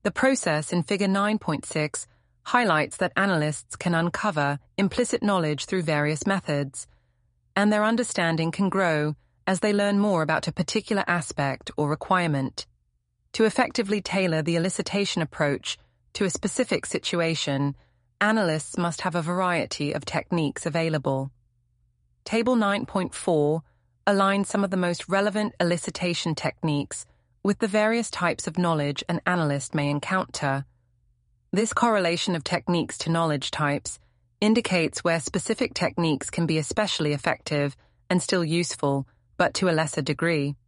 The process in Figure 9.6 highlights that analysts can uncover implicit knowledge through various methods, and their understanding can grow as they learn more about a particular aspect or requirement. To effectively tailor the elicitation approach to a specific situation, analysts must have a variety of techniques available. Table 9.4 aligns some of the most relevant elicitation techniques with the various types of knowledge an analyst may encounter. This correlation of techniques to knowledge types indicates where specific techniques can be especially effective and still useful, but to a lesser degree.